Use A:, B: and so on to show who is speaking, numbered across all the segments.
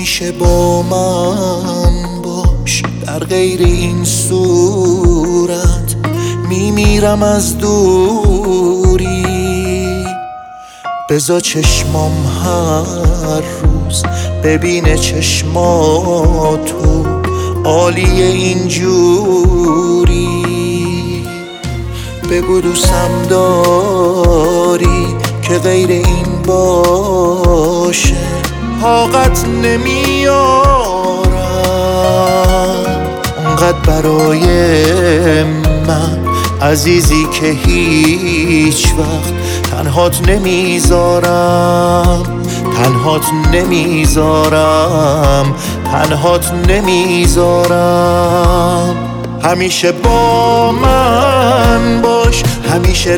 A: همیشه با من باش، در غیر این صورت میمیرم از دوری. بذار چشمام هر روز ببینه چشماتو عالیه اینجوری. بگو دوستم داری که غیر این باشه، طاقت نمیارم اونقدر برای من عزیزی که هیچ وقت تنهات نمیذارم، تنهات نمیذارم، تنهات نمیذارم. همیشه با من باش، همیشه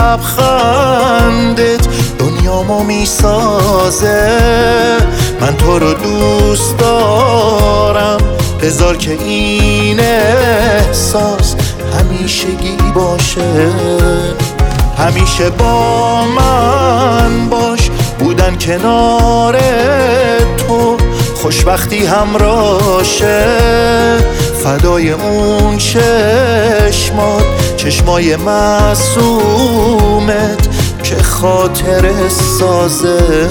A: لبخندت دنیامو میسازه. من تو رو دوست دارم، بذار که این احساس همیشگی باشه. همیشه با من باش، بودن کنار تو خوشبختی همراشه. فدای اون چشمات، چشمای معصومت که خاطر سازه.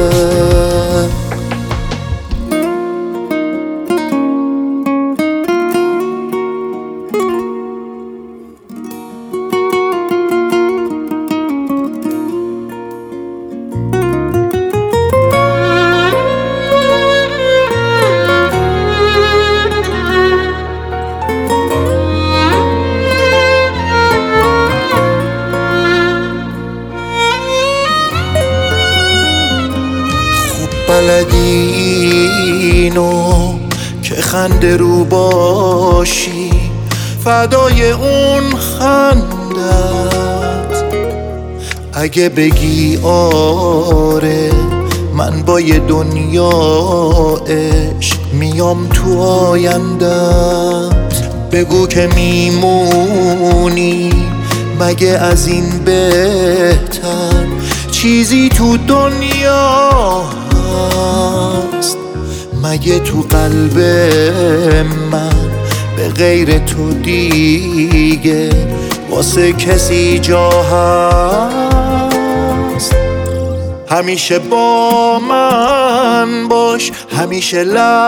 A: بلدینو که خنده رو باشی، فدای اون خندت. اگه بگی آره من با یه دنیا عشق میام تو آیندت. بگو که میمونی، مگه از این بهتر چیزی تو دنیا هست؟ مگه تو قلب من به غیر تو دیگه واسه کسی جا هست؟ همیشه با من باش، همیشه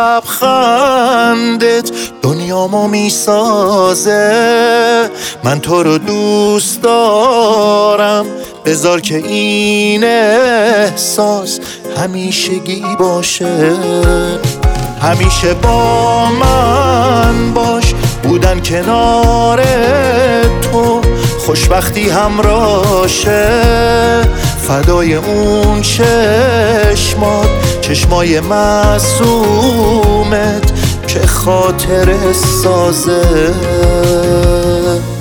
A: لبخندت دنیامو میسازه. من تو رو دوست دارم، بذار که این احساس همیشگی باشه. همیشه با من باش، بودن کنار تو خوشبختی همراشه. فدای اون چشمات، چشمای معصومت که خاطر سازه.